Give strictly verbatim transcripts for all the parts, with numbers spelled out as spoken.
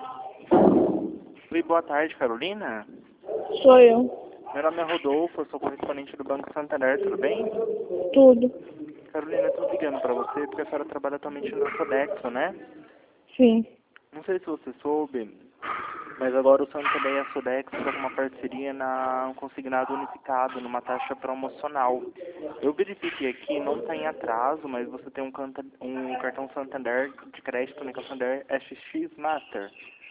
Oi, boa tarde, Carolina. Sou eu. Meu nome é Rodolfo, eu sou correspondente do Banco Santander, tudo bem? Tudo. Carolina, eu tô ligando pra você porque a senhora trabalha atualmente na Sodexo, né? Sim. Não sei se você soube, mas agora o Santander e a Sodexo estão com uma parceria na um consignado unificado, numa taxa promocional. Eu verifiquei aqui, não está em atraso, mas você tem um, canta, um cartão Santander de crédito, né, Santander S X Master.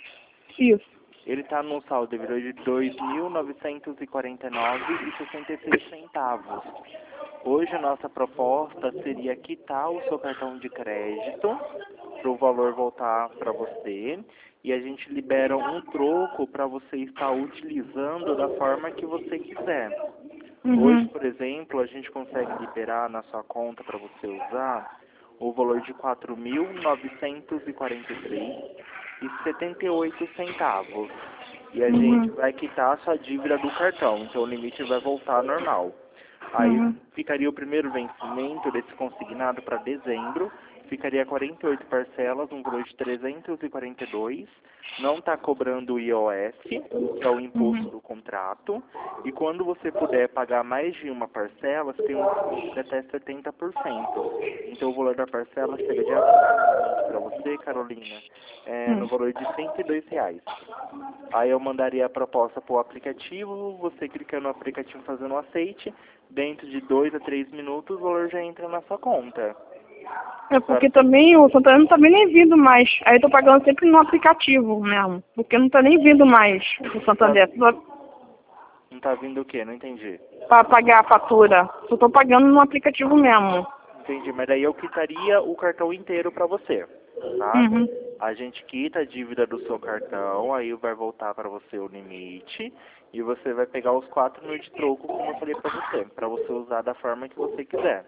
Isso. Ele está no saldo devido de dois mil novecentos e quarenta e nove reais e sessenta e seis centavos. Hoje a nossa proposta seria quitar o seu cartão de crédito para o valor voltar para você e a gente libera um troco para você estar utilizando da forma que você quiser. Hoje, Uhum. por exemplo, a gente consegue liberar na sua conta para você usar o valor de quatro mil novecentos e quarenta e três reais e setenta e oito centavos. E a gente Uhum. vai quitar a sua dívida do cartão, então o limite vai voltar normal. Aí Uhum. ficaria o primeiro vencimento desse consignado para dezembro, ficaria quarenta e oito parcelas, um valor de trezentos e quarenta e dois, não está cobrando o I O S, que é o imposto Uhum. do contrato, e quando você puder pagar mais de uma parcela, você tem um desconto de até setenta por cento. Então o valor da parcela chega de aproximadamente para você, Carolina, é, no Uhum. valor de cento e dois reais. Aí eu mandaria a proposta para o aplicativo, você clica no aplicativo fazendo o aceite, dentro de dois a três minutos o valor já entra na sua conta. É porque também o Santander não tá nem vindo mais. Aí eu tô pagando sempre no aplicativo mesmo. Porque não tá nem vindo mais o Tá, Santander. Só não tá vindo o quê? Não entendi. pra pagar a fatura. Só tô pagando no aplicativo mesmo. Entendi, mas daí eu quitaria o cartão inteiro para você, tá? Uhum. A gente quita a dívida do seu cartão, aí vai voltar para você o limite e você vai pegar os quatro mil de troco, como eu falei para você, para você usar da forma que você quiser.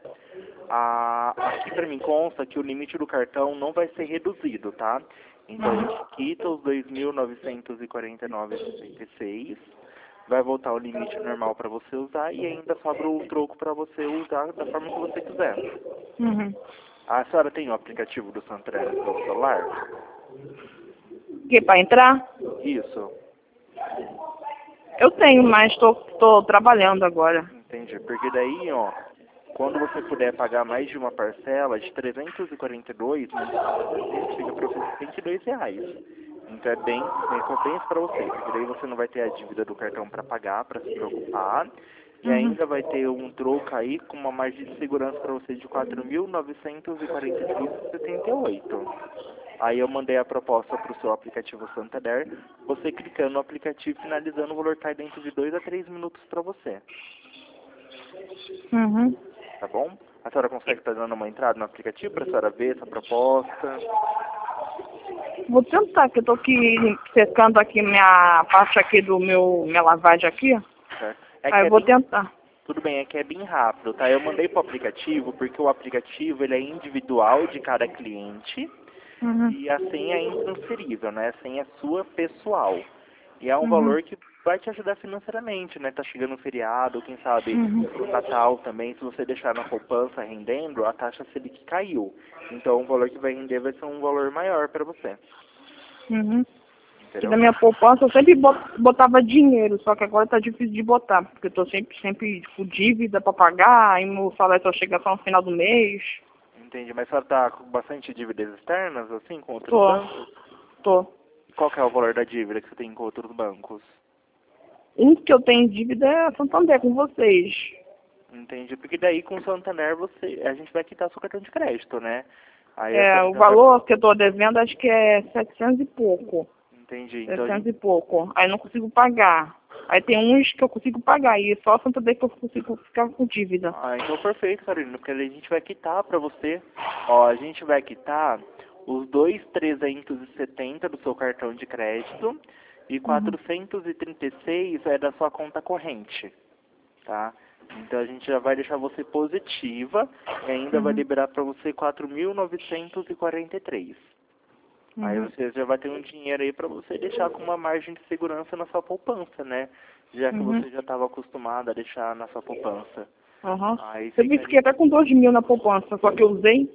Ah, aqui para mim consta que o limite do cartão não vai ser reduzido, tá? Então a gente quita os dois mil novecentos e quarenta e nove reais e sessenta e seis, vai voltar o limite normal para você usar e ainda sobra o troco para você usar da forma que você quiser. Uhum. A senhora tem o aplicativo do Santander no seu celular? Que pra entrar? Isso, Eu tenho, mas tô, tô trabalhando agora. entendi. Porque daí, ó, quando você puder pagar mais de uma parcela de trezentos e quarenta e dois, mensalmente, chega para você cento e dois reais. Então é bem, é compensa para você, porque daí você não vai ter a dívida do cartão para pagar, para se preocupar, e Uhum. ainda vai ter um troco aí com uma margem de segurança para você de quatro mil novecentos e quarenta e três reais e setenta e oito. Aí eu mandei a proposta para o seu aplicativo Santander, você clicando no aplicativo, finalizando, o valor cai dentro de dois a três minutos para você, Uhum. tá bom? A senhora consegue estar dando uma entrada no aplicativo para a senhora ver essa proposta? Vou tentar, que eu tô aqui secando aqui minha parte aqui do meu, minha lavagem aqui. Certo? É Aí que eu é vou bem, tentar. tudo bem, é que é bem rápido, tá? Eu mandei pro aplicativo porque o aplicativo ele é individual de cada cliente Uhum. e a senha é intransferível, né? A senha é sua pessoal. E é um Uhum. valor que vai te ajudar financeiramente, né? Tá chegando o feriado, quem sabe Uhum. pro Natal também, se você deixar na poupança rendendo, a taxa Selic caiu. Então o valor que vai render vai ser um valor maior para você, Uhum. E entendeu? na minha poupança eu sempre bot- botava dinheiro, só que agora tá difícil de botar, porque eu tô sempre, sempre com dívida pra pagar, aí meu salário só chega só no final do mês. Entendi, mas a senhora tá com bastante dívidas externas, assim, com outros Tô, bancos? tô. Qual que é o valor da dívida que você tem com outros bancos? Um que eu tenho dívida é a Santander com vocês. Entendi, porque daí com o Santander você, a gente vai quitar seu cartão de crédito, né? Aí a É, senhora o já vai... valor que eu tô devendo acho que é setecentos e pouco. Entendi, então a setecentos gente... e pouco. Aí eu não consigo pagar. Aí tem uns que eu consigo pagar, e só a Santander que eu consigo ficar com dívida. Ah, então perfeito, Carolina, porque daí a gente vai quitar pra você. Ó, a gente vai quitar os dois mil trezentos e setenta do seu cartão de crédito e Uhum. quatrocentos e trinta e seis é da sua conta corrente, tá? Então a gente já vai deixar você positiva e ainda vai Uhum. liberar para você quatro mil novecentos e quarenta e três. Aí Uhum. você já vai ter um dinheiro aí para você deixar com uma margem de segurança na sua poupança, né? Já que Uhum. você já estava acostumado a deixar na sua poupança. Aham. Aí Eu vi que ficaria... até com dois mil na poupança, só que eu usei.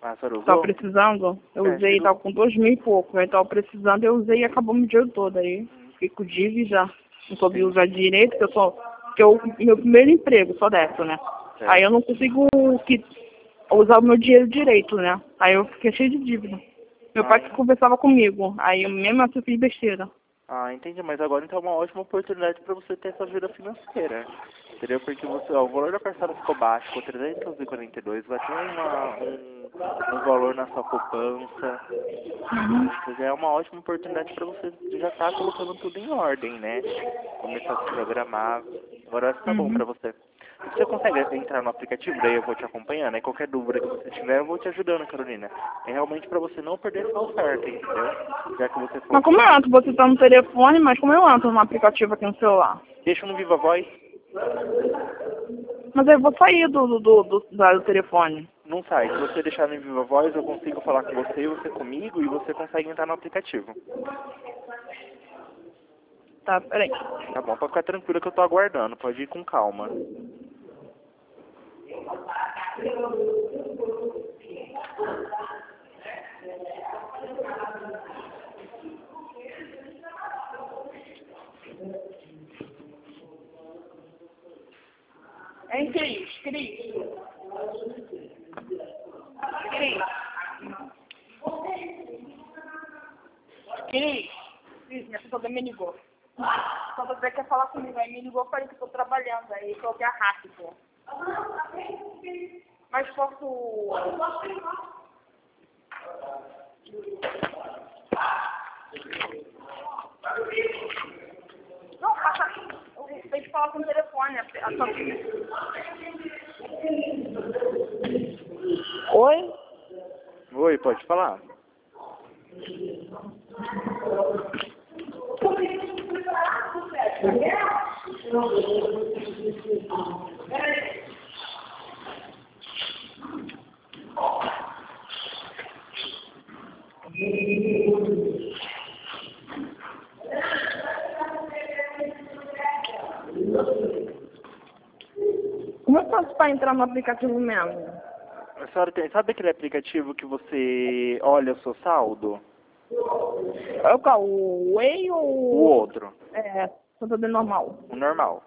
Ah, a senhora Tava usou? precisando, eu É, usei, chegou. tava com dois mil e pouco, aí tava precisando, eu usei e acabou meu dinheiro todo aí. Fiquei com dívida, não soube Entendi. usar direito, que eu só, que eu, meu primeiro emprego, só dessa, né? Certo. Aí eu não consigo que, usar o meu dinheiro direito, né? Aí eu fiquei cheio de dívida. Meu pai Ah, que conversava comigo, aí eu mesmo assim eu fiz besteira. Ah, entendi, mas agora então é uma ótima oportunidade para você ter essa vida financeira. Entendeu? Porque você, ó, o valor da parcela ficou baixo, ficou trezentos e quarenta e dois, vai ter uma, um, um valor na sua poupança. Isso já é uma ótima oportunidade para você já estar colocando tudo em ordem, né? Começar a se programar. Agora vai ficar bom Uhum. para você. Você consegue entrar no aplicativo, daí eu vou te acompanhando, aí qualquer dúvida que você tiver, eu vou te ajudando, Carolina. É realmente para você não perder essa oferta, entendeu? Já que você Mas for... como eu entro? Você tá no telefone, mas como eu entro no aplicativo aqui no celular? Deixa no Viva Voz. Mas aí eu vou sair do, do, do, do, do telefone. Não sai. Se você deixar no Viva Voz, eu consigo falar com você, você comigo, e você consegue entrar no aplicativo. Tá, peraí. Tá bom, pode ficar tranquilo que eu tô aguardando. Pode ir com calma. Hein, Cris? Cris? Cris? Cris? Cris, minha pessoa me ligou. Só você quer falar comigo, aí me ligou, falei que eu tô trabalhando, aí coloquei a rápido. Mas posso... Não, passa aqui. Eu respeito falar com o telefone. A sua... Oi? Oi, pode falar? Como eu faço para entrar no aplicativo mesmo? A senhora tem, sabe aquele aplicativo que você olha o seu saldo? É o qual? O Way ou O o... outro, É, computador normal. o normal.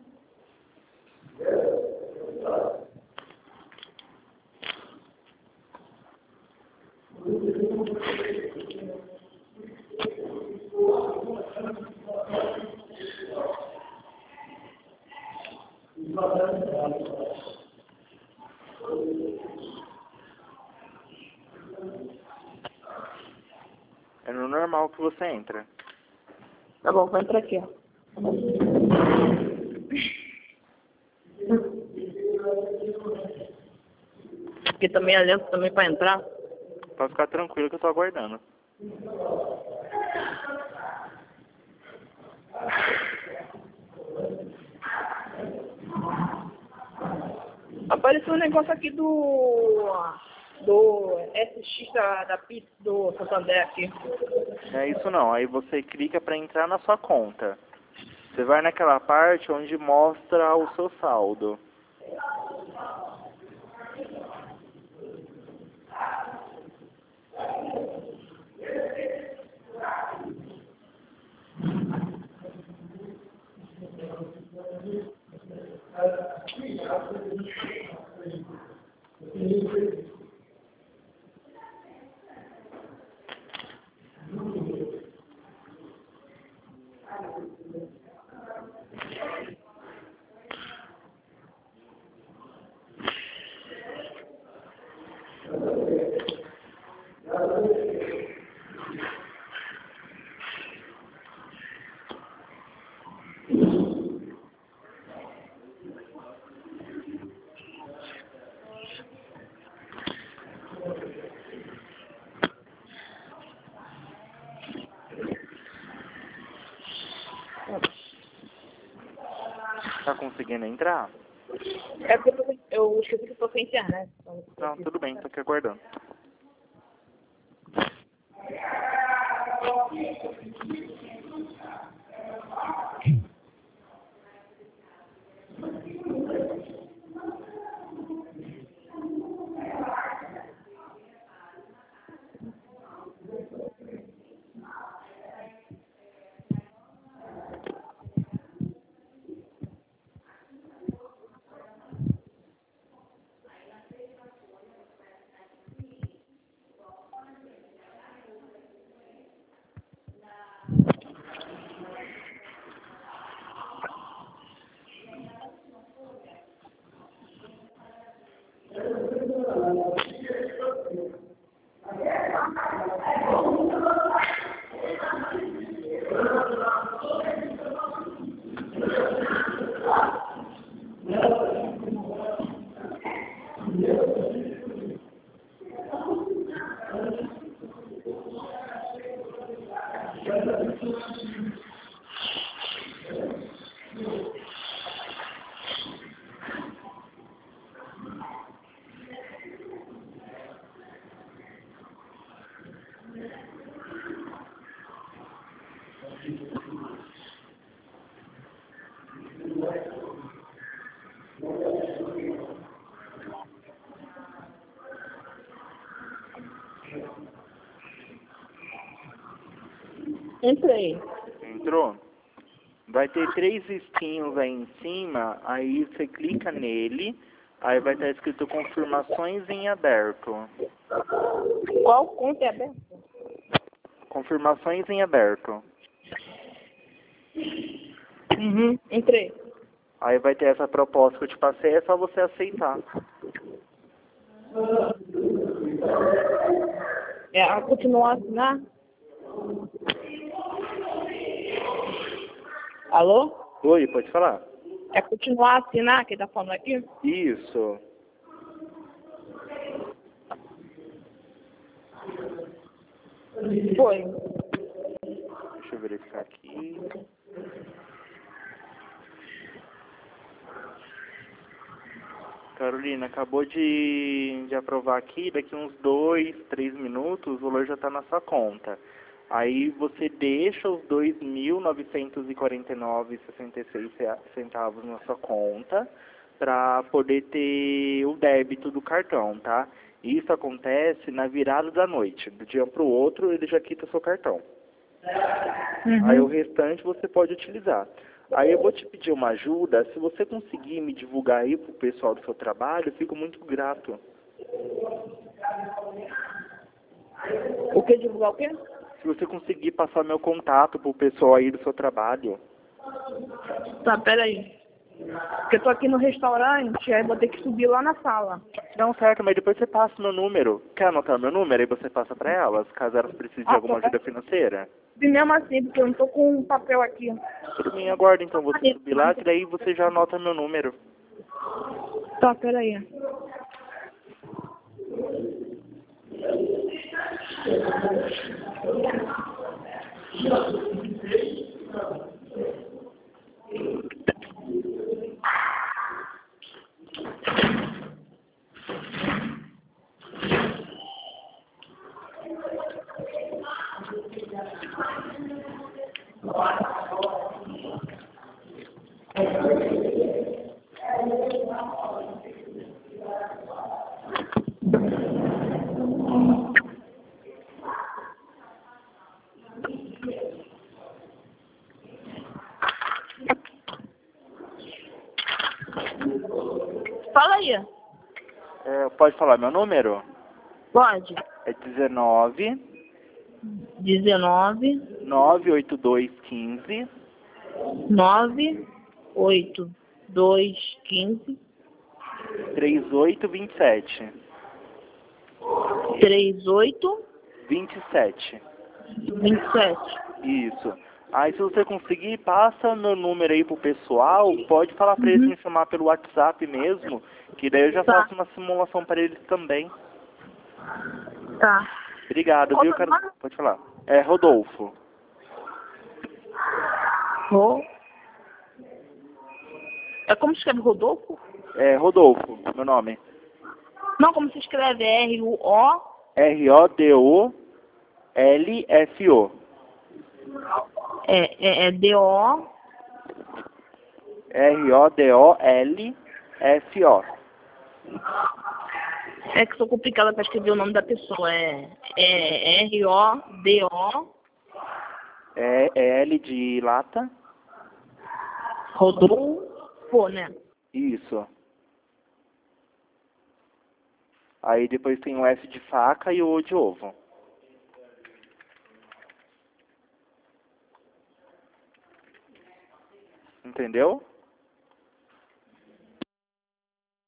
É no normal que você entra. Tá bom, vou entrar aqui, ó. Porque também é lento também para entrar. Pode ficar tranquilo que eu tô aguardando. Apareceu um negócio aqui do... Do S X da, da P I T do Santander aqui. Não é isso não, aí você clica para entrar na sua conta. Você vai naquela parte onde mostra o seu saldo. Tá conseguindo entrar? É porque eu, tô sem- eu esqueci que eu tô sem internet. Então, Não, tudo bem, tô aqui aguardando. Entrei. Entrou? Vai ter três risquinhos aí em cima, aí você clica nele, aí vai estar escrito confirmações em aberto. Qual conta é aberta? Confirmações em aberto. Uhum, entrei. Aí vai ter essa proposta que eu te passei, é só você aceitar. É, a continuar a assinar? Alô? Oi, pode falar? É continuar a assinar que tá falando aqui? Isso. Foi. Deixa eu verificar aqui. Carolina, acabou de, de aprovar aqui, daqui uns dois, três minutos o valor já está na sua conta. Aí você deixa os dois mil novecentos e quarenta e nove reais e sessenta e seis centavos na sua conta para poder ter o débito do cartão, tá? Isso acontece na virada da noite. Do dia para o outro ele já quita seu cartão. Uhum. Aí o restante você pode utilizar. Aí eu vou te pedir uma ajuda, se você conseguir me divulgar aí pro pessoal do seu trabalho, eu fico muito grato. O que divulgar o quê? Se você conseguir passar meu contato pro pessoal aí do seu trabalho. Tá, peraí. Porque eu tô aqui no restaurante, aí vou ter que subir lá na sala. Não, certo, mas depois você passa meu número. Quer anotar meu número? Aí você passa pra elas, caso elas precisem de Ah, alguma tô ajuda financeira. E mesmo assim, porque eu não tô com um papel aqui. Tudo bem, aguarda então você subir lá, que daí você já anota meu número. Tá, peraí. Fala aí. É, pode falar meu número? Pode. É dezenove, dezenove, nove oito dois quinze, nove, oito, dois, quinze, trinta e oito vinte e sete. três, oito, vinte e sete. vinte e sete. Isso. Aí se você conseguir, passa meu número aí pro pessoal, pode falar pra eles Uhum. me chamar pelo WhatsApp mesmo, que daí eu já Tá. faço uma simulação para eles também. Tá. Obrigado, Qual viu, o cara? nome? Pode falar. É Rodolfo. Ro... É como se escreve Rodolfo? É Rodolfo, meu nome. Não, como se escreve R U O. R O D O L F O. É, é, é D O. R O D O L F O. É que sou complicada para escrever o nome da pessoa. É, é R O D O. É, é L de lata. Rodolfo, né? Isso. Aí depois tem o F de faca e o O de ovo. Entendeu?